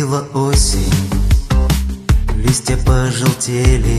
Наступила осень, листья пожелтели,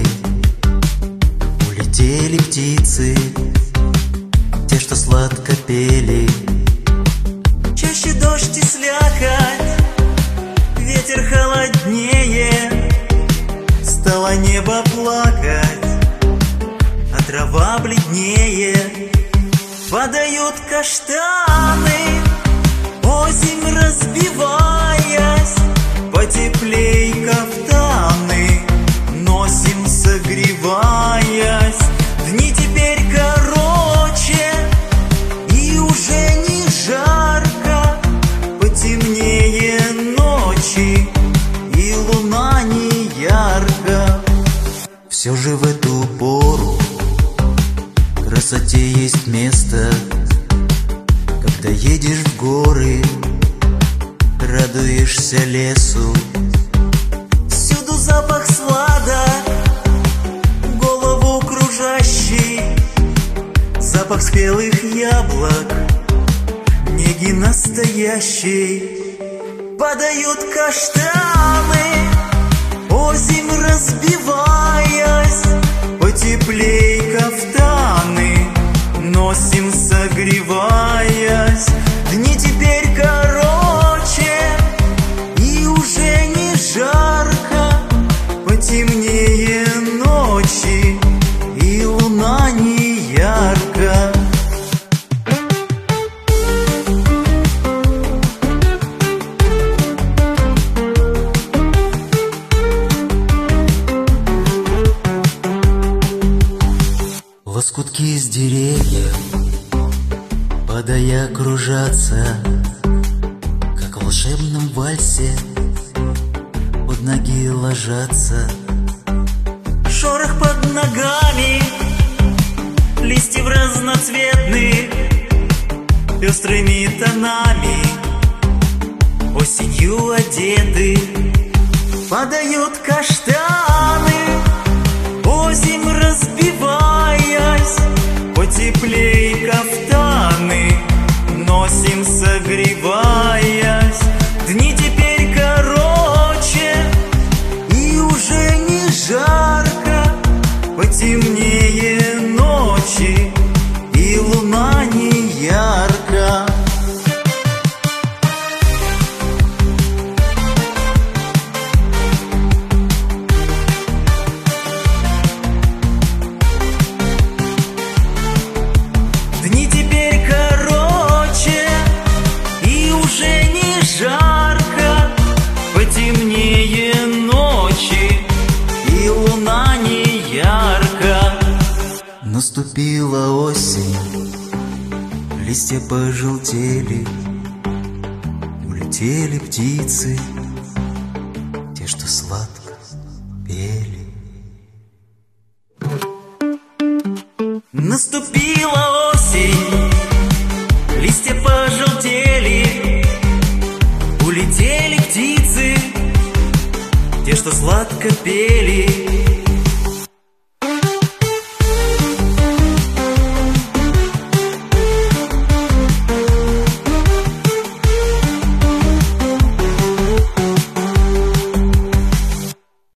улетели птицы, те, что сладко пели. Чаще дождь и слякоть, ветер холоднее, стало небо плакать, а трава бледнее. Падают каштаны, осень разбиваясь, потеплей кафтаны носим, согреваясь. Дни теперь короче, и уже не жарко, потемнее ночи, и луна не ярко. Все же в эту пору красоте есть место, когда едешь в горы, радуешься лесу. Всюду запах сладок, голову кружащий, запах спелых яблок, неги настоящей. Падают каштаны, осень разбиваясь, потеплей кафтаны носим, согреваясь. Дни теперь короче, и уже не жарко, потемнее ночи, и луна не ярко. Лоскутки из деревьев, падая, кружатся, как в волшебном вальсе, под ноги ложатся. Шорох под ногами, листьев разноцветных, пестрыми тонами, осенью одеты. Падают каштаны, осень разбиваясь, потеплей кафтаны носим, согреваясь. Дни теперь короче, и уже не жарко, потемнее ночи, и луна не ярко. Дни теперь короче, и уже не жарко, потемнее ночи, и луна не ярко. Наступила осень, листья пожелтели, улетели птицы, те, что сладко пели. Наступила осень, листья пожелтели, улетели птицы, те, что сладко пели.